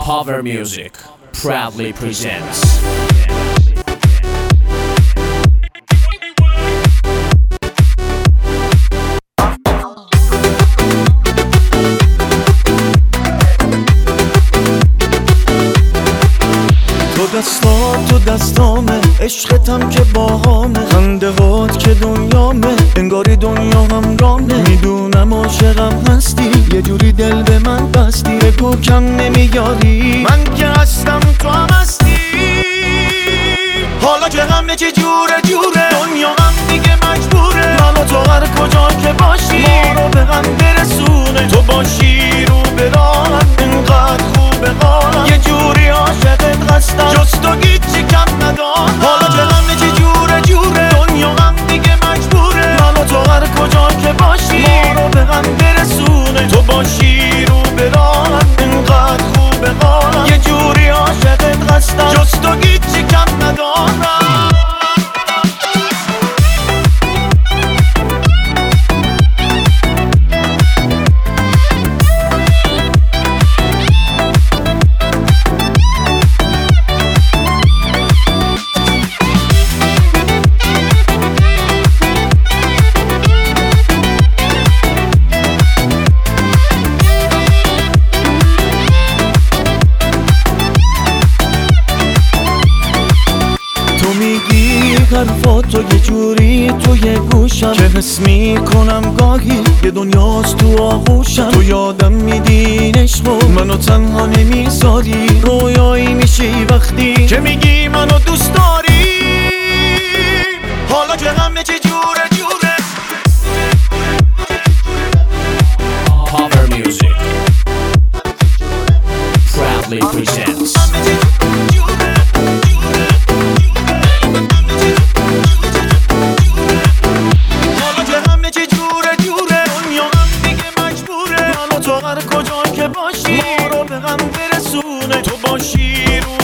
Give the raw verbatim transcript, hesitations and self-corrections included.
Power Music proudly presents. تو دستات تو دستامه، عشقتم که باهامه، خنده هات که دنیامه، انگاری دنیا هم رامه. میدونم عاشقم هستی، یه جوری دل به من بستی، بگو کم نمیاری، من که هستم تو هم هستی. حالا که همه چه جوره جوره، دنیا هم دیگه مجبوره من و تو هر کجا که باشی ما رو به هم برسونه. تو باشی رو به راهم، اینقدر خوبه حالم، یه جوری عاشقت هستم جز تو هیچی کم ندارم. حالا که همه چه جوره جوره، دنیا هم دیگه مجبوره من و تو هر کجا که باشی ما رو به هم برسونه. تو باشی رو به راهم، اینقدر خوبه حالم، یه جوری عاشقت هستم جز تو هیچی کم ندارم. حرفاتو یه جوری توی گوشم که حس میکنم گاهی یه دنیاست تو آغوشم. تو یادم میدی عشقو منو تنها نمیذاری، رویایی میشی وقتی که میگی منو دوست داری. حالا که همه چه جوره جوره. Power Music proudly presents. هر کجا که باشی ما رو به هم برسونه. تو باشی رو